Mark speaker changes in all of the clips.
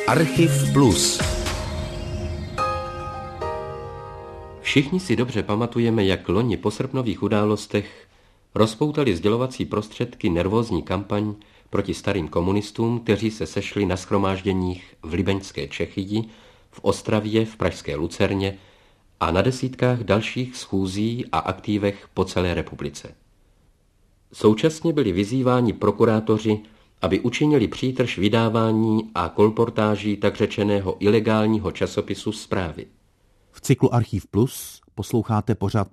Speaker 1: Archiv Plus. Všichni si dobře pamatujeme, jak loni po srpnových událostech rozpoutali sdělovací prostředky nervózní kampaň proti starým komunistům, kteří se sešli na shromážděních v Libeňské Čechii, v Ostravě, v pražské Lucerně a na desítkách dalších schůzí a aktivech po celé republice. Současně byli vyzýváni prokurátoři, aby učinili přítrž vydávání a kolportáží tak řečeného ilegálního časopisu Zprávy.
Speaker 2: V cyklu Archiv Plus posloucháte pořad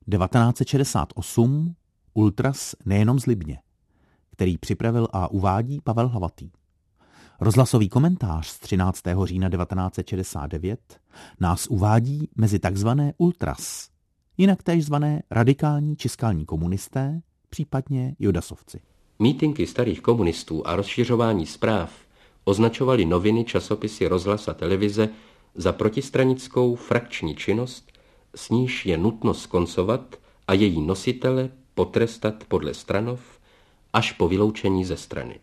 Speaker 2: 1968 Ultras nejenom z Libně, který připravil a uvádí Pavel Hlavatý. Rozhlasový komentář z 13. října 1969 nás uvádí mezi takzvané ultras, jinak též zvané radikální či skalní komunisté, případně judasovci.
Speaker 1: Mítinky starých komunistů a rozšiřování zpráv označovali noviny, časopisy, rozhlas a televize za protistranickou frakční činnost, s níž je nutno skoncovat a její nositele potrestat podle stranov až po vyloučení ze strany.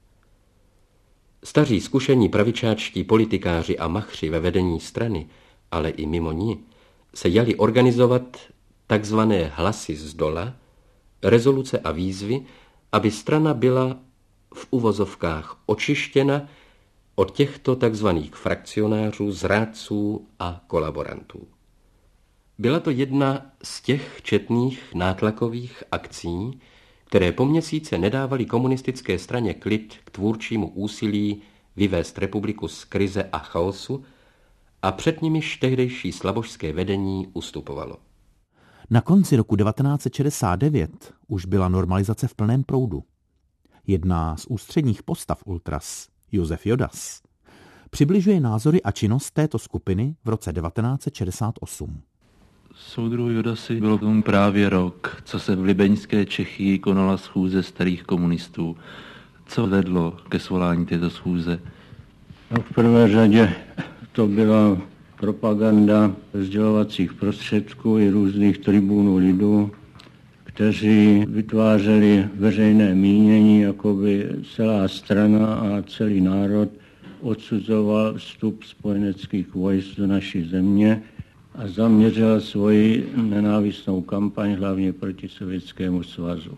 Speaker 1: Staří zkušení pravičáčtí politikáři a machři ve vedení strany, ale i mimo ní, se jali organizovat takzvané hlasy zdola, rezoluce a výzvy, aby strana byla v uvozovkách očištěna od těchto takzvaných frakcionářů, zrádců a kolaborantů. Byla to jedna z těch četných nátlakových akcí, které po měsíce nedávaly komunistické straně klid k tvůrčímu úsilí vyvést republiku z krize a chaosu a před nimiž tehdejší slabožské vedení ustupovalo.
Speaker 2: Na konci roku 1969 už byla normalizace v plném proudu. Jedna z ústředních postav ultras, Josef Jodas, přibližuje názory a činnost této skupiny v roce 1968.
Speaker 3: Soudruhu Jodasi bylo tomu právě rok, co se v Libeňské Čechii konala schůze starých komunistů. Co vedlo ke svolání této schůze?
Speaker 4: No, v prvé řadě to byla propaganda sdělovacích prostředků i různých tribunů lidu, kteří vytvářeli veřejné mínění, jako by celá strana a celý národ odsuzoval vstup spojeneckých vojsk do naší země a zaměřila svoji nenávistnou kampaň hlavně proti Sovětskému svazu.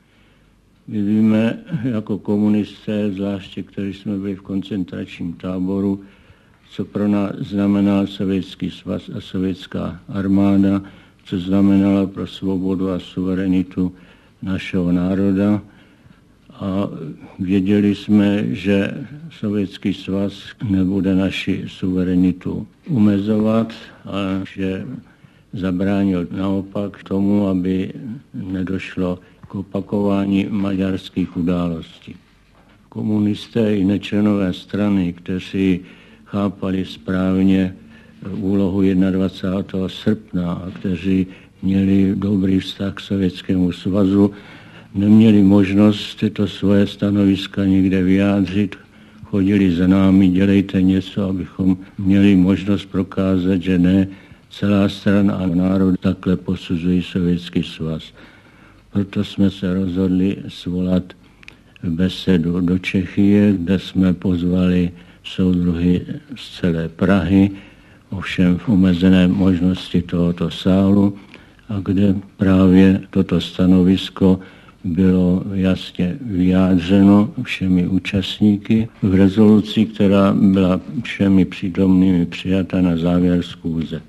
Speaker 4: My víme jako komunisté, zvláště kteří jsme byli v koncentračním táboru, co pro nás znamenal Sovětský svaz a sovětská armáda, co znamenalo pro svobodu a suverenitu našeho národa. A věděli jsme, že Sovětský svaz nebude naši suverenitu omezovat a že zabránil naopak tomu, aby nedošlo k opakování maďarských událostí. Komunisté i nečlenové strany, kteří chápali správně úlohu 21. srpna a kteří měli dobrý vztah k Sovětskému svazu, neměli možnost tyto svoje stanoviska nikde vyjádřit. Chodili za námi, dělejte něco, abychom měli možnost prokázat, že ne, celá strana a národ takhle posuzují Sovětský svaz. Proto jsme se rozhodli svolat besedu do Čechy, kde jsme pozvali soudruhy z celé Prahy, ovšem v omezené možnosti tohoto sálu, a kde právě toto stanovisko bylo jasně vyjádřeno všemi účastníky v rezoluci, která byla všemi přítomnými přijata na závěr schůze.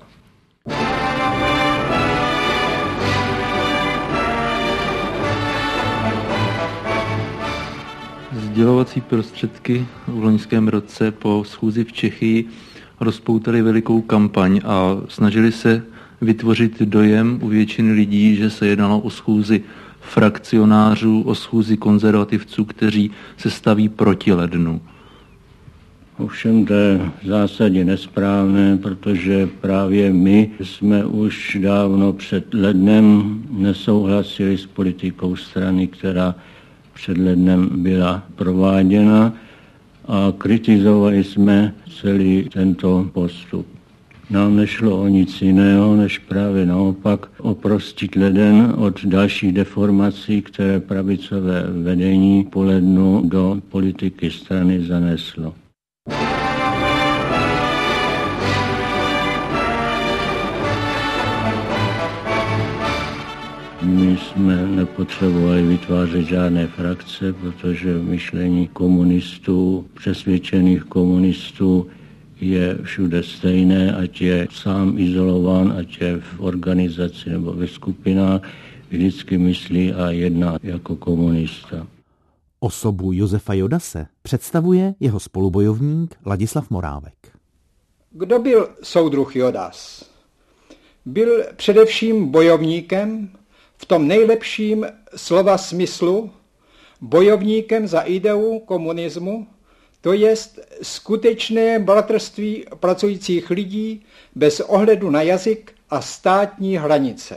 Speaker 3: Sdělovací prostředky v loňském roce po schůzi v Čechii rozpoutali velikou kampaň a snažili se vytvořit dojem u většiny lidí, že se jednalo o schůzi frakcionářů, o schůzi konzervativců, kteří se staví proti lednu.
Speaker 4: Ovšem to je v zásadě nesprávné, protože právě my jsme už dávno před lednem nesouhlasili s politikou strany, která před lednem byla prováděna, a kritizovali jsme celý tento postup. Nám nešlo o nic jiného, než právě naopak oprostit leden od dalších deformací, které pravicové vedení po lednu do politiky strany zaneslo. My jsme nepotřebovali vytvářet žádné frakce, protože myšlení komunistů, přesvědčených komunistů, je všude stejné, ať je sám izolován, ať je v organizaci nebo ve skupinách, vždycky myslí a jedná jako komunista.
Speaker 2: Osobu Josefa Jodase představuje jeho spolubojovník Ladislav Morávek.
Speaker 5: Kdo byl soudruh Jodas? Byl především bojovníkem, v tom nejlepším slova smyslu, bojovníkem za ideu komunismu, to jest skutečné bratrství pracujících lidí bez ohledu na jazyk a státní hranice.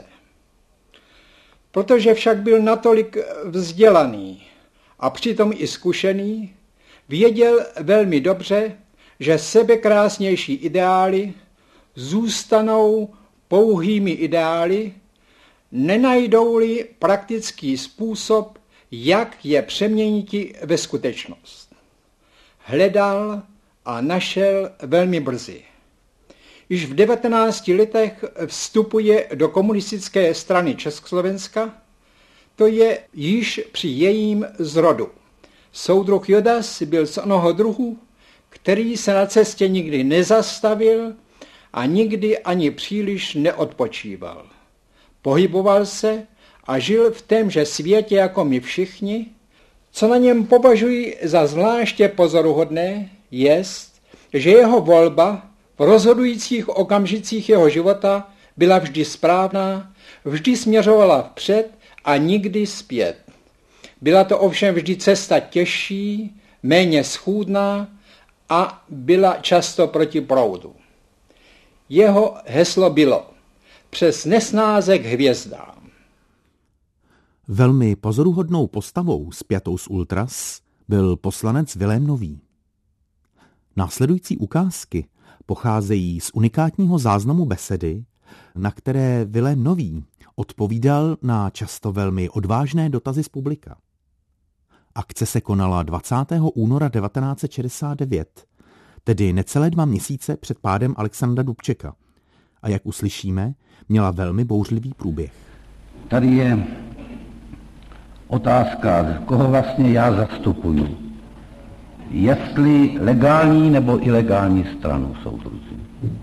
Speaker 5: Protože však byl natolik vzdělaný a přitom i zkušený, věděl velmi dobře, že sebekrásnější ideály zůstanou pouhými ideály, nenajdou-li praktický způsob, jak je přeměniti ve skutečnost. Hledal a našel velmi brzy. Již v 19 letech vstupuje do komunistické strany Československa, to je již při jejím zrodu. Soudruh Jodas byl z onoho druhu, který se na cestě nikdy nezastavil a nikdy ani příliš neodpočíval. Pohyboval se a žil v témže světě jako my všichni. Co na něm považuji za zvláště pozoruhodné, jest, že jeho volba v rozhodujících okamžicích jeho života byla vždy správná, vždy směřovala vpřed a nikdy zpět. Byla to ovšem vždy cesta těžší, méně schůdná a byla často proti proudu. Jeho heslo bylo přes nesnáze k hvězdám.
Speaker 2: Velmi pozoruhodnou postavou spjatou s ultras byl poslanec Vilém Nový. Následující ukázky pocházejí z unikátního záznamu besedy, na které Vilém Nový odpovídal na často velmi odvážné dotazy z publika. Akce se konala 20. února 1969, tedy necelé 2 měsíce před pádem Alexandra Dubčeka. A jak uslyšíme, měla velmi bouřlivý průběh.
Speaker 6: Tady je otázka, koho vlastně já zastupuju. Jestli legální nebo ilegální stranu, soudruzi.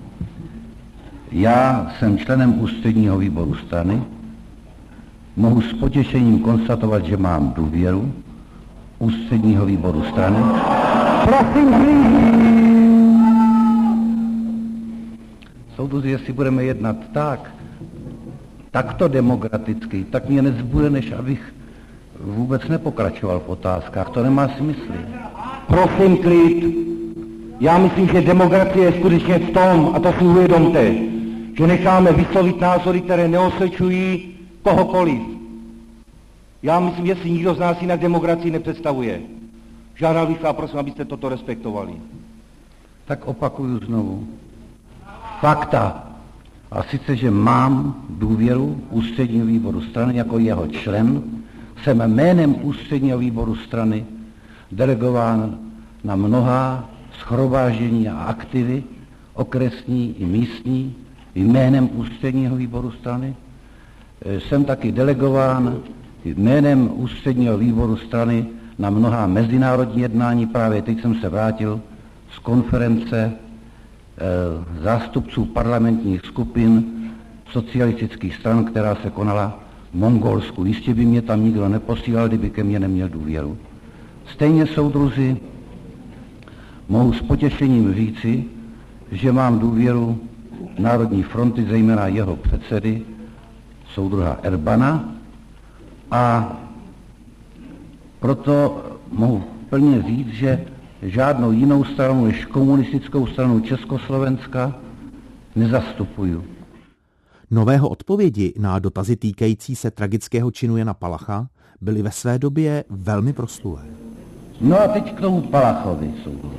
Speaker 6: Já jsem členem ústředního výboru strany. Mohu s potěšením konstatovat, že mám důvěru ústředního výboru strany. Prosím, soudruzi, jestli budeme jednat takto demokraticky, tak mě nezbude, než abych vůbec nepokračoval v otázkách. To nemá smysl.
Speaker 7: Prosím, klid. Já myslím, že demokracie je skutečně v tom, a to si uvědomte, že necháme vyslovit názory, které neosvědčují kohokoliv. Já myslím, že si nikdo z nás jinak demokracii nepředstavuje. Žádal bych vás, prosím, abyste toto respektovali.
Speaker 6: Tak opakuju znovu. Fakta. A sice, že mám důvěru ústředního výboru strany jako jeho člen, jsem jménem ústředního výboru strany delegován na mnohá shromáždění a aktivy, okresní i místní, jménem ústředního výboru strany. Jsem taky delegován jménem ústředního výboru strany na mnohá mezinárodní jednání. Právě teď jsem se vrátil z konference zástupců parlamentních skupin socialistických stran, která se konala v Mongolsku. Jistě by mě tam nikdo neposílal, kdyby ke mně neměl důvěru. Stejně, soudruzi, mohu s potěšením říci, že mám důvěru Národní fronty, zejména jeho předsedy, soudruha Erbana, a proto mohu plně říct, že žádnou jinou stranu než komunistickou stranu Československa nezastupuju.
Speaker 2: Nového odpovědi na dotazy týkající se tragického činu Jana Palacha byly ve své době velmi proslulé.
Speaker 6: No a teď k tomu Palachovi, soudruzi.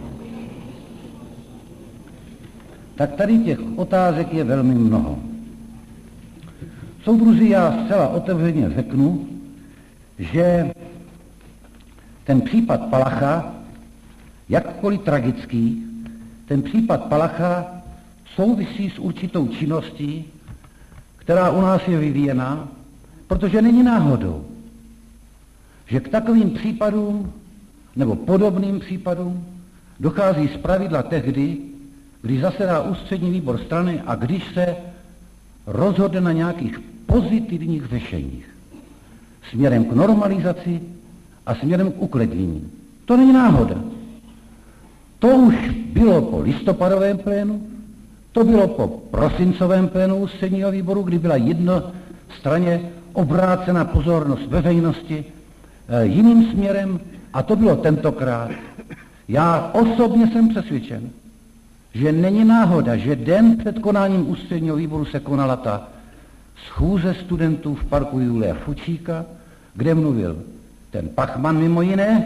Speaker 6: Tak tady těch otázek je velmi mnoho. Soudruzi, já zcela otevřeně řeknu, že ten případ Palacha, jakkoliv tragický, ten případ Palacha souvisí s určitou činností, která u nás je vyvíjena. Protože není náhodou, že k takovým případům nebo podobným případům dochází zpravidla tehdy, když zasedá ústřední výbor strany a když se rozhodne na nějakých pozitivních řešeních směrem k normalizaci a směrem k uklidnění. To není náhoda. To už bylo po listopadovém plénu, to bylo po prosincovém plénu ústředního výboru, kdy byla jednostranně obrácena pozornost veřejnosti jiným směrem, a to bylo tentokrát. Já osobně jsem přesvědčen, že není náhoda, že den před konáním ústředního výboru se konala ta schůze studentů v parku Julia Fučíka, kde mluvil ten Pachman mimo jiné.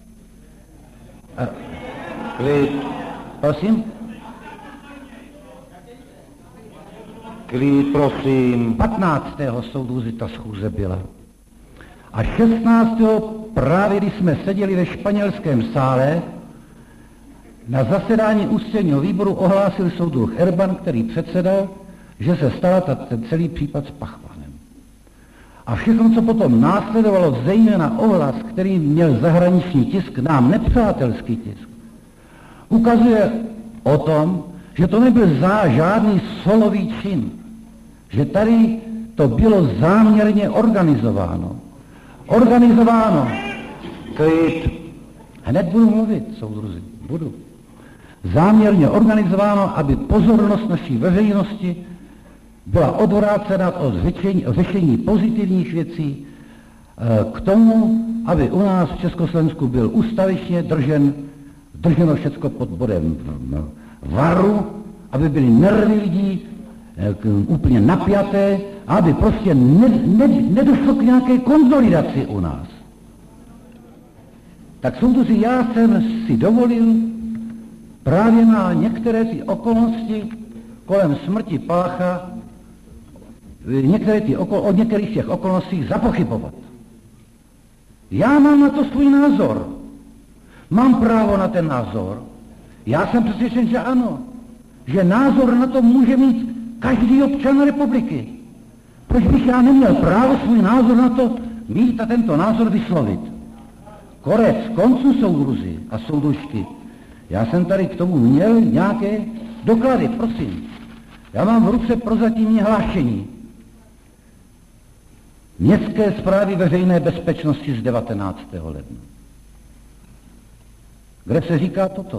Speaker 6: Klid, prosím.
Speaker 7: Klid, prosím.
Speaker 6: 15. soudruzi ta schůze byla. A 16. právě když jsme seděli ve španělském sále, na zasedání ústředního výboru ohlásil soudruh Erban, který předsedal, že se stal ten celý případ s Pachmanem. A všechno, co potom následovalo, zejména ohlas, který měl zahraniční tisk, nám nepřátelský tisk, ukazuje o tom, že to nebyl žádný solový čin, že tady to bylo záměrně organizováno.
Speaker 7: Klid.
Speaker 6: Hned budu mluvit, soudruzi, budu. Záměrně organizováno, aby pozornost naší veřejnosti byla odvrácena od řešení pozitivních věcí k tomu, aby u nás v Československu byl ustavičně drženo všecko pod bodem varu, aby byly nervy lidí úplně napjaté, aby prostě nedošlo k nějaké konsolidaci u nás. Tak soudruzi, já jsem si dovolil právě na některé ty okolnosti kolem smrti Palacha, o některých těch okolnostích zapochybovat. Já mám na to svůj názor. Mám právo na ten názor. Já jsem přesvědčen, že ano. Že názor na to může mít každý občan republiky. Proč bych já neměl právo svůj názor na to mít a tento názor vyslovit? Konec konců, soudruzi a soudružky. Já jsem tady k tomu měl nějaké doklady, prosím. Já mám v ruce prozatímní hlášení Městské správy veřejné bezpečnosti z 19. ledna, kde se říká toto.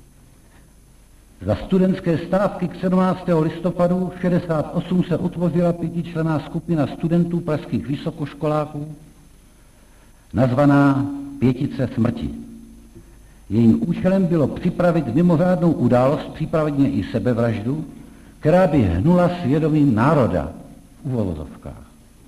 Speaker 6: Za studentské stávky k 17. listopadu 68 se utvořila 5členná skupina studentů pražských vysokoškoláků, nazvaná Pětice smrti. Jejím účelem bylo připravit mimořádnou událost, případně i sebevraždu, která by hnula svědomím národa v uvozovkách.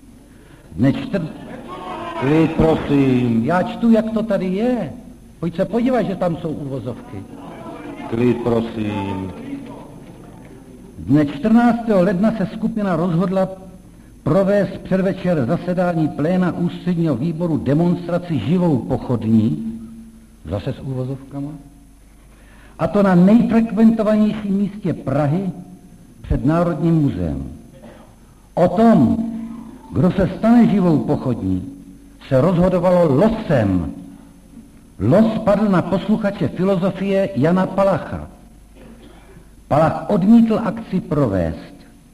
Speaker 7: Klid, prosím.
Speaker 6: Já čtu, jak to tady je. Pojď se podívat, že tam jsou uvozovky.
Speaker 7: Klid, prosím.
Speaker 6: Dne 14. ledna se skupina rozhodla provést předvečer zasedání pléna ústředního výboru demonstraci živou pochodní, zase s uvozovkama, a to na nejfrekventovanějším místě Prahy před Národním muzeem. O tom, kdo se stane živou pochodní, se rozhodovalo losem. Los padl na posluchače filozofie Jana Palacha. Palach odmítl akci provést.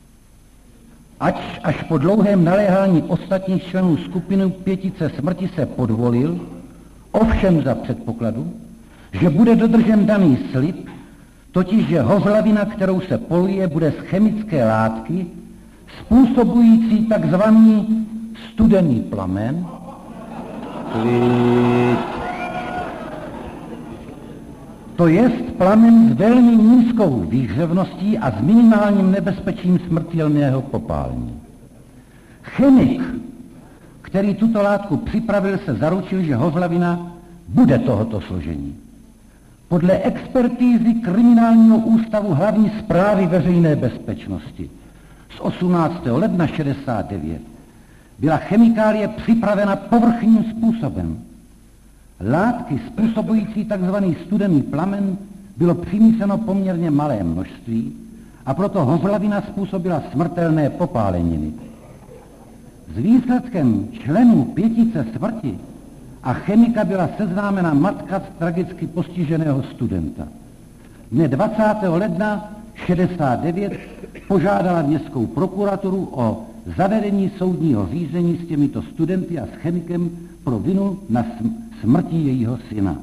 Speaker 6: Až po dlouhém naléhání ostatních členů skupiny Pětice smrti se podvolil, ovšem za předpokladu, že bude dodržen daný slib, totiž že hořlavina, kterou se poluje, bude z chemické látky, způsobující takzvaný studený plamen, to jest plamen s velmi nízkou výhřevností a s minimálním nebezpečím smrtelného popálení. Chemik, který tuto látku připravil, se zaručil, že hořlavina bude tohoto složení. Podle expertízy Kriminálního ústavu hlavní správy veřejné bezpečnosti z 18. ledna 69 byla chemikálie připravena povrchním způsobem. Látky způsobující tzv. Studený plamen bylo přimíseno poměrně malé množství a proto hořlavina způsobila smrtelné popáleniny. S výsledkem členů pětice smrti a chemika byla seznámena matka tragicky postiženého studenta. Dne 20. ledna 69 požádala městskou prokuraturu o zavedení soudního řízení s těmito studenty a s chemikem pro vinu na smrti jejího syna.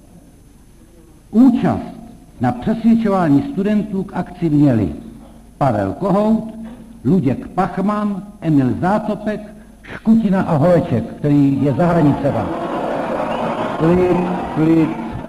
Speaker 6: Účast na přesvědčování studentů k akci měli Pavel Kohout, Luděk Pachman, Emil Zátopek, Škutina a Holeček, který je za hranicema. Klid.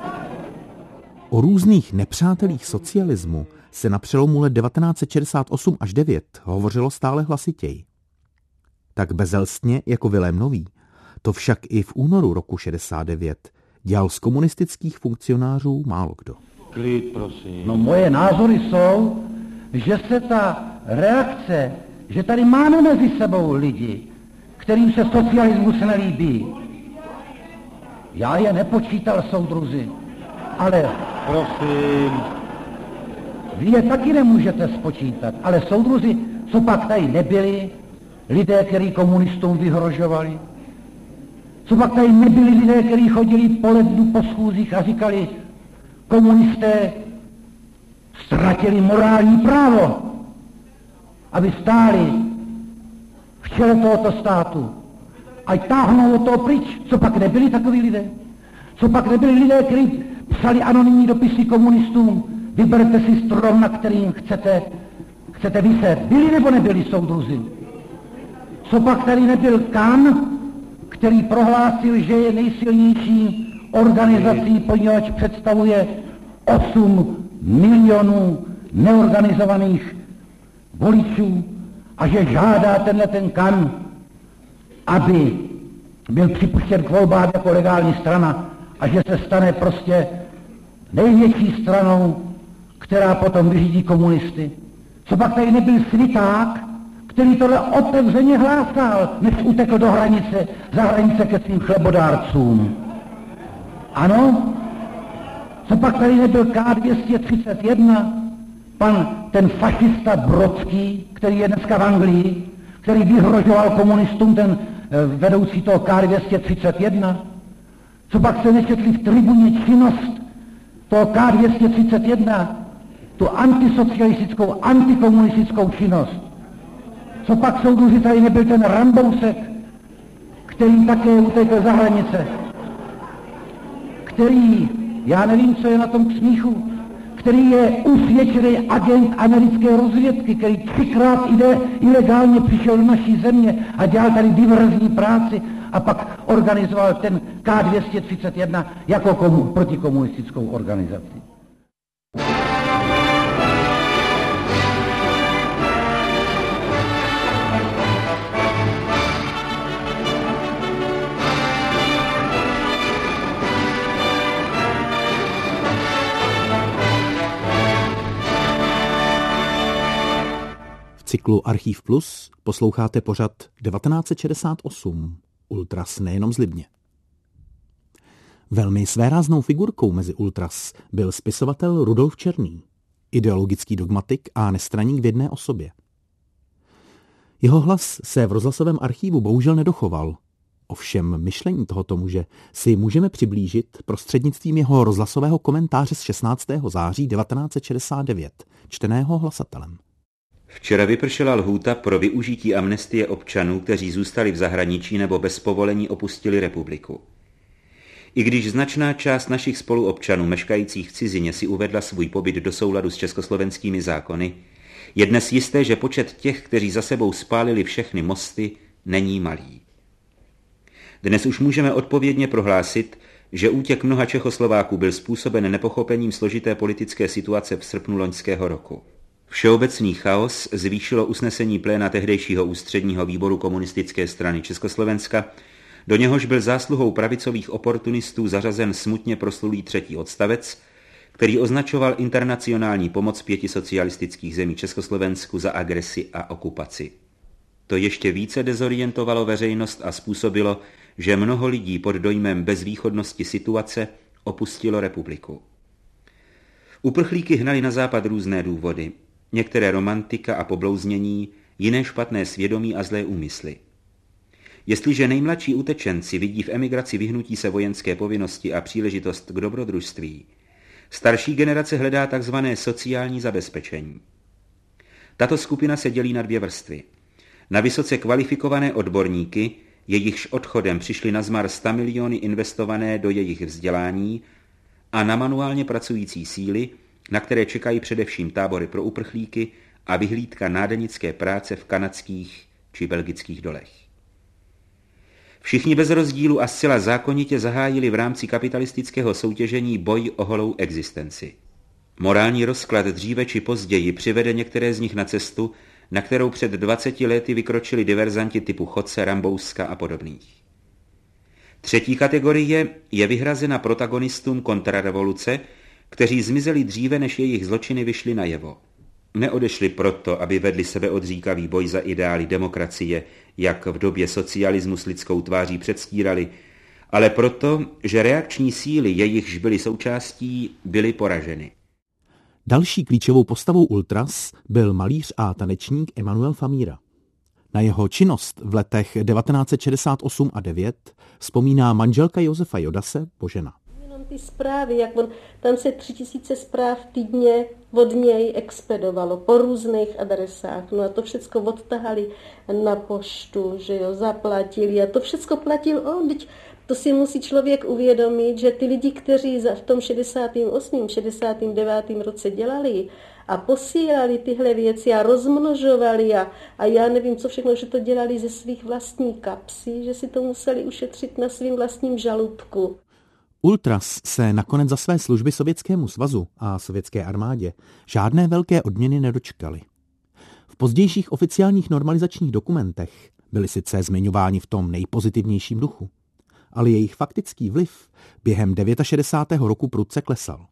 Speaker 2: O různých nepřátelích socialismu se na přelomu let 1968 až 9 hovořilo stále hlasitěji. Tak bezelstně jako Vilém Nový to však i v únoru roku 69 dělal z komunistických funkcionářů málo kdo.
Speaker 7: Klid, prosím.
Speaker 6: No moje názory jsou, že se ta reakce, že tady máme mezi sebou lidi, kterým se socialismus nelíbí. Já je nepočítal, soudruzi, ale...
Speaker 7: Prosím.
Speaker 6: Vy je taky nemůžete spočítat, ale soudruzi, co pak tady nebyli, lidé, kteří komunistům vyhrožovali? Co pak tady nebyli lidé, kteří chodili po lednu po schůzích a říkali, komunisté ztratili morální právo, aby stáli v čele tohoto státu. Ať táhnou od toho pryč. Co pak nebyli takoví lidé? Co pak nebyli lidé, kteří psali anonymní dopisy komunistům, vyberte si strom, na kterým chcete viset. Byli nebo nebyli, soudruzi? Co pak tady nebyl Kahn, který prohlásil, že je nejsilnější organizací, poněvadž představuje 8 milionů neorganizovaných voličů a že žádá ten Kahn, aby byl připuštěn k volbám jako legální strana a že se stane prostě největší stranou, která potom vyřídí komunisty. Co pak tady nebyl Sviták, který tohle otevřeně hlásal, než utekl za hranice ke svým chlebodárcům. Ano? Co pak tady nebyl K231, ten fašista Brodský, který je dneska v Anglii, který vyhrožoval komunistům, ten vedoucí toho K231. Co pak se nečetli v tribuně činnost toho K231, tu antisocialistickou, antikomunistickou činnost. Co pak, soudruzi, tady nebyl ten Rambousek, který také utekl za hranice, který, já nevím, co je na tom k smíchu, který je usvědčený agent americké rozvědky, který 3krát ilegálně přišel do naší země a dělal tady diverzní práci a pak organizoval ten K231 jako protikomunistickou organizaci.
Speaker 2: V cyklu Archív Plus posloucháte pořad 1968. Ultras nejenom z Libně. Velmi svéráznou figurkou mezi ultras byl spisovatel Rudolf Černý, ideologický dogmatik a nestraník v jedné osobě. Jeho hlas se v rozhlasovém archívu bohužel nedochoval. Ovšem myšlení tohoto muže si můžeme přiblížit prostřednictvím jeho rozhlasového komentáře z 16. září 1969, čteného hlasatelem.
Speaker 8: Včera vypršela lhůta pro využití amnestie občanů, kteří zůstali v zahraničí nebo bez povolení opustili republiku. I když značná část našich spoluobčanů meškajících v cizině si uvedla svůj pobyt do souladu s československými zákony, je dnes jisté, že počet těch, kteří za sebou spálili všechny mosty, není malý. Dnes už můžeme odpovědně prohlásit, že útěk mnoha Čechoslováků byl způsoben nepochopením složité politické situace v srpnu loňského roku. Všeobecný chaos zvýšilo usnesení pléna tehdejšího ústředního výboru komunistické strany Československa, do něhož byl zásluhou pravicových oportunistů zařazen smutně proslulý 3. odstavec, který označoval internacionální pomoc 5 socialistických zemí Československu za agresi a okupaci. To ještě více dezorientovalo veřejnost a způsobilo, že mnoho lidí pod dojmem bezvýchodnosti situace opustilo republiku. Uprchlíky hnali na západ různé důvody, některé romantika a poblouznění, jiné špatné svědomí a zlé úmysly. Jestliže nejmladší utečenci vidí v emigraci vyhnutí se vojenské povinnosti a příležitost k dobrodružství, starší generace hledá tzv. Sociální zabezpečení. Tato skupina se dělí na dvě vrstvy. Na vysoce kvalifikované odborníky, jejichž odchodem přišly na zmar 100 miliony investované do jejich vzdělání, a na manuálně pracující síly, na které čekají především tábory pro uprchlíky a vyhlídka nádenícké práce v kanadských či belgických dolech. Všichni bez rozdílu a zcela zákonitě zahájili v rámci kapitalistického soutěžení boj o holou existenci. Morální rozklad dříve či později přivede některé z nich na cestu, na kterou před 20 lety vykročili diverzanti typu Chodce, Rambouska a podobných. Třetí kategorie je vyhrazena protagonistům kontrarevoluce, kteří zmizeli dříve, než jejich zločiny vyšly najevo. Neodešli proto, aby vedli sebeodříkavý boj za ideály demokracie, jak v době socialismu s lidskou tváří předstírali, ale proto, že reakční síly, jejichž byly součástí, byly poraženy.
Speaker 2: Další klíčovou postavou ultras byl malíř a tanečník Emanuel Famíra. Na jeho činnost v letech 1968 a 9 vzpomíná manželka Josefa Jodase Božena.
Speaker 9: Jenom ty zprávy, jak tam se 3000 zpráv týdně od něj expedovalo po různých adresách. No a to všecko odtahali na poštu, že jo, zaplatili a to všecko platil on. To si musí člověk uvědomit, že ty lidi, kteří v tom 68., 69. roce dělali a posílali tyhle věci a rozmnožovali a já nevím, co všechno, že to dělali ze svých vlastní kapsy, že si to museli ušetřit na svým vlastním žaludku.
Speaker 2: Ultras se nakonec za své služby Sovětskému svazu a sovětské armádě žádné velké odměny nedočkali. V pozdějších oficiálních normalizačních dokumentech byli sice zmiňováni v tom nejpozitivnějším duchu, ale jejich faktický vliv během 69. roku prudce klesal.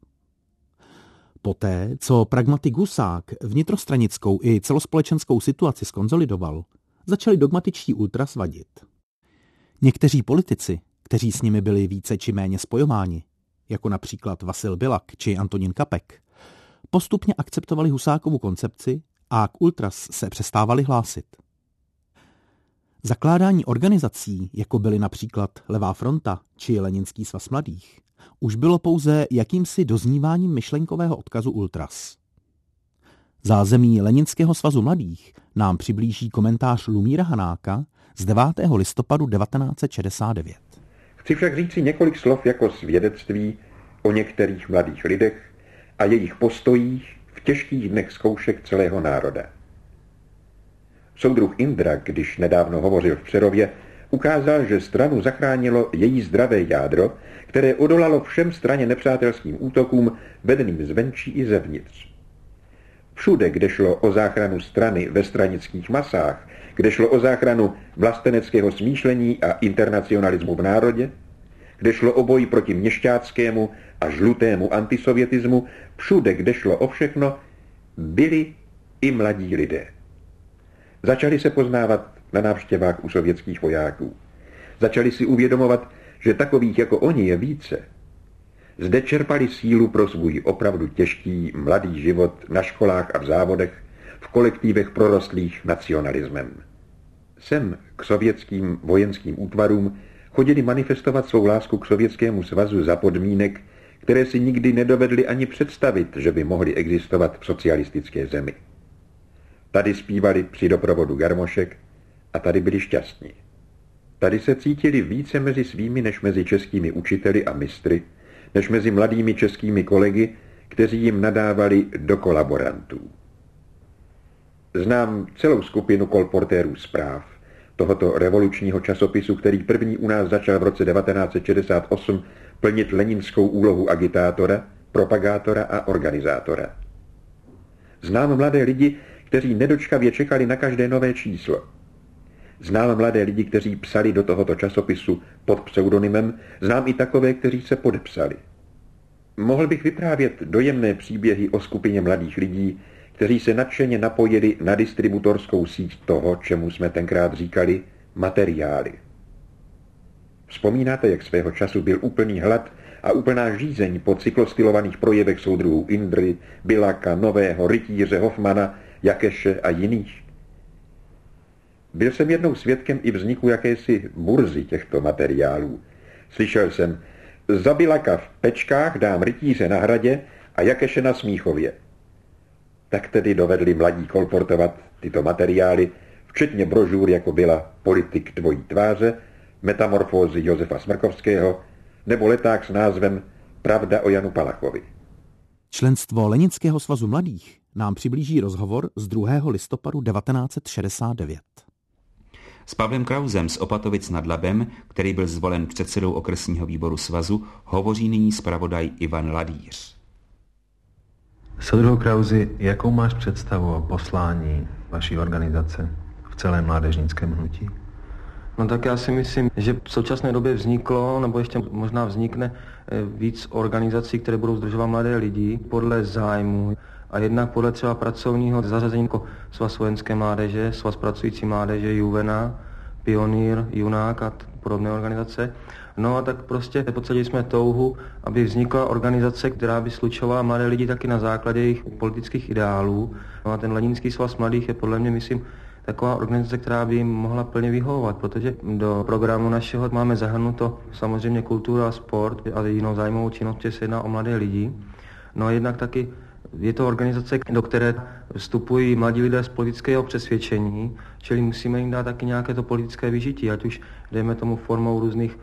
Speaker 2: Poté, co pragmatik Husák vnitrostranickou i celospolečenskou situaci skonzolidoval, začali dogmatičtí ultras vadit. Někteří politici, kteří s nimi byli více či méně spojováni, jako například Vasil Bilak či Antonín Kapek, postupně akceptovali Husákovu koncepci a k ultras se přestávali hlásit. Zakládání organizací, jako byly například Levá fronta či Leninský svaz mladých, už bylo pouze jakýmsi dozníváním myšlenkového odkazu ultras. Zázemí Leninského svazu mladých nám přiblíží komentář Lumíra Hanáka z 9. listopadu 1969.
Speaker 10: Chci však říci několik slov jako svědectví o některých mladých lidech a jejich postojích v těžkých dnech zkoušek celého národa. Soudruh Indra, když nedávno hovořil v Přerově, ukázal, že stranu zachránilo její zdravé jádro, které odolalo všem straně nepřátelským útokům vedeným zvenčí i zevnitř. Všude, kde šlo o záchranu strany ve stranických masách, kde šlo o záchranu vlasteneckého smýšlení a internacionalismu v národě, kde šlo o boj proti měšťáckému a žlutému antisovětismu, všude, kde šlo o všechno, byli i mladí lidé. Začali se poznávat na návštěvách u sovětských vojáků. Začali si uvědomovat, že takových jako oni je více. Zde čerpali sílu pro svůj opravdu těžký mladý život na školách a v závodech, v kolektivech prorostlých nacionalismem. Sem k sovětským vojenským útvarům chodili manifestovat svou lásku k Sovětskému svazu za podmínek, které si nikdy nedovedli ani představit, že by mohly existovat v socialistické zemi. Tady zpívali při doprovodu garmošek a tady byli šťastní. Tady se cítili více mezi svými než mezi českými učiteli a mistry, než mezi mladými českými kolegy, kteří jim nadávali do kolaborantů. Znám celou skupinu kolportérů zpráv, tohoto revolučního časopisu, který první u nás začal v roce 1968 plnit leninskou úlohu agitátora, propagátora a organizátora. Znám mladé lidi, kteří nedočkavě čekali na každé nové číslo. Znám mladé lidi, kteří psali do tohoto časopisu pod pseudonymem, znám i takové, kteří se podepsali. Mohl bych vyprávět dojemné příběhy o skupině mladých lidí, kteří se nadšeně napojili na distributorskou síť toho, čemu jsme tenkrát říkali materiály. Vzpomínáte, jak svého času byl úplný hlad a úplná žízeň po cyklostylovaných projevech soudruhů Indry, Bilaka, Nového, Rytíře, Hoffmana, Jakeše a jiných? Byl jsem jednou svědkem i vzniku jakési burzy těchto materiálů. Slyšel jsem, za Bilaka v Pečkách dám rytíře na Hradě a Jakeše na Smíchově. Tak tedy dovedli mladí kolportovat tyto materiály, včetně brožur, jako byla Politik dvojí tváře, Metamorfózy Josefa Smrkovského nebo leták s názvem Pravda o Janu Palachovi.
Speaker 2: Členstvo Leninského svazu mladých nám přiblíží rozhovor z 2. listopadu 1969.
Speaker 8: S Pavlem Krausem z Opatovic nad Labem, který byl zvolen předsedou okresního výboru svazu, hovoří nyní zpravodaj Ivan Ladýř.
Speaker 11: Soudruhu Krausi, jakou máš představu o poslání vaší organizace v celém mládežnickém hnutí?
Speaker 12: No tak já si myslím, že v současné době vzniklo, nebo ještě možná vznikne víc organizací, které budou sdružovat mladé lidi podle zájmu a jednak podle třeba pracovního zařazení jako Svaz vojenské mládeže, Svaz pracující mládeže, Juvena, Pionýr, Junák a podobné organizace. No a tak prostě pocítili jsme touhu, aby vznikla organizace, která by slučovala mladé lidi taky na základě jejich politických ideálů. No a ten Leninský svaz mladých je podle mě, myslím, taková organizace, která by jim mohla plně vyhovovat, protože do programu našeho máme zahrnuto samozřejmě kultura a sport a jinou zájmovou činnost, že se jedná o mladé lidi. No a jednak taky je to organizace, do které vstupují mladí lidé z politického přesvědčení, čili musíme jim dát taky nějaké to politické vyžití, ať už dejme tomu formou různých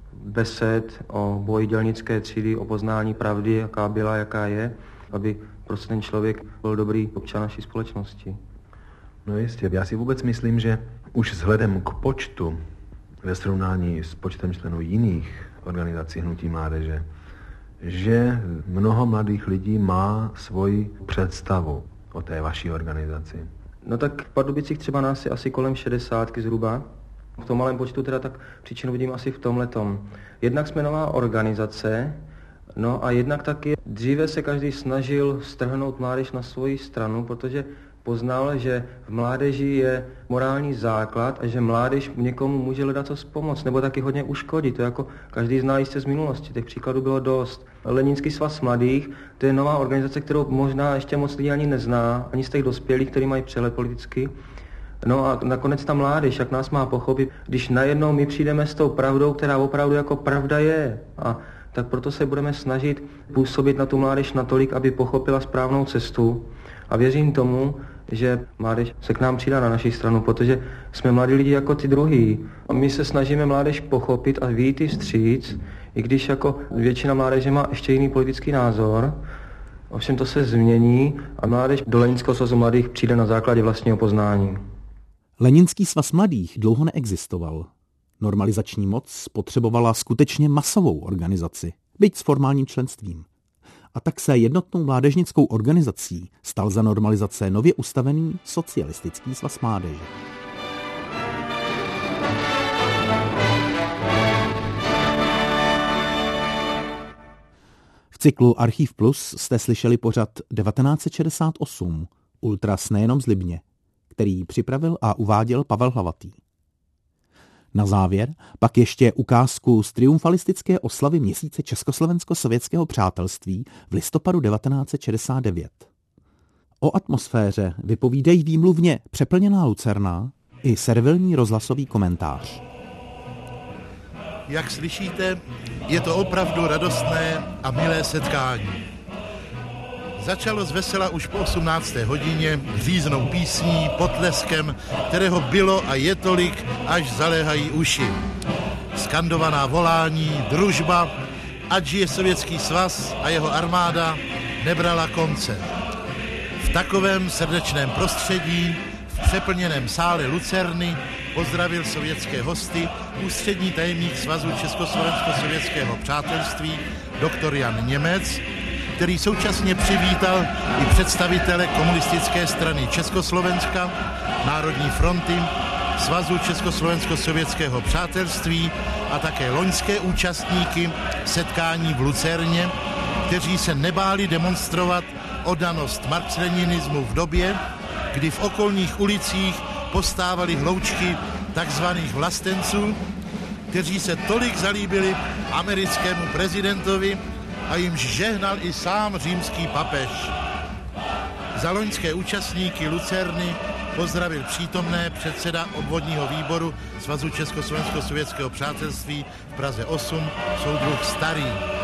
Speaker 12: besed o boji dělnické třídy, o poznání pravdy, jaká byla, jaká je, aby prostě ten člověk byl dobrý občan naší společnosti.
Speaker 11: No jistě, já si vůbec myslím, že už vzhledem k počtu ve srovnání s počtem členů jiných organizací hnutí mládeže, že mnoho mladých lidí má svoji představu o té vaší organizaci.
Speaker 12: No tak v Pardubicích třeba nás je asi kolem 60 zhruba. V tom malém počtu teda tak příčinu vidím asi v tomhletom. Jednak jsme nová organizace, no a jednak taky dříve se každý snažil strhnout mládež na svoji stranu, protože poznal, že v mládeži je morální základ a že mládež někomu může hledat co pomoct, nebo taky hodně uškodit. To jako každý zná jistě z minulosti, těch příkladů bylo dost. Leninský svaz mladých, to je nová organizace, kterou možná ještě moc lidí ani nezná, ani z těch dospělých, kteří mají přehled politicky. No a nakonec ta mládež, jak nás má pochopit, když najednou my přijdeme s tou pravdou, která opravdu jako pravda je. A tak proto se budeme snažit působit na tu mládež natolik, aby pochopila správnou cestu. A věřím tomu, že mládež se k nám přidá na naši stranu, protože jsme mladí lidi jako ty druhý. A my se snažíme mládež pochopit a vyjít i vstříc, i když jako většina mládeže má ještě jiný politický názor. Ovšem to se změní a mládež do Leninského svazu mladých přijde na základě vlastního poznání.
Speaker 2: Leninský svaz mladých dlouho neexistoval. Normalizační moc potřebovala skutečně masovou organizaci, byť s formálním členstvím. A tak se jednotnou mládežnickou organizací stal za normalizace nově ustavený Socialistický svaz mládeže. V cyklu Archiv Plus jste slyšeli pořad 1968 Ultras nejenom z Libně, který připravil a uváděl Pavel Hlavatý. Na závěr pak ještě ukázku z triumfalistické oslavy měsíce Československo-sovětského přátelství v listopadu 1969. O atmosféře vypovídají výmluvně přeplněná lucerna i servilní rozhlasový komentář.
Speaker 13: Jak slyšíte, je to opravdu radostné a milé setkání. Začalo zvesela už po 18. hodině říznou písní, potleskem, kterého bylo a je tolik, až zaléhají uši. Skandovaná volání, družba, ať žije Sovětský svaz a jeho armáda, nebrala konce. V takovém srdečném prostředí, v přeplněném sále Lucerny, pozdravil sovětské hosty ústřední tajemník Svazu Československo-sovětského přátelství doktor Jan Němec, který současně přivítal i představitele komunistické strany Československa, Národní fronty, Svazu Československo-sovětského přátelství a také loňské účastníky setkání v Lucerně, kteří se nebáli demonstrovat oddanost marxleninismu v době, kdy v okolních ulicích postávaly hloučky takzvaných vlastenců, kteří se tolik zalíbili americkému prezidentovi a jimž žehnal i sám římský papež. Za loňské účastníky Lucerny pozdravil přítomné předseda obvodního výboru Svazu Československo-sovětského přátelství v Praze 8, soudruh Starý.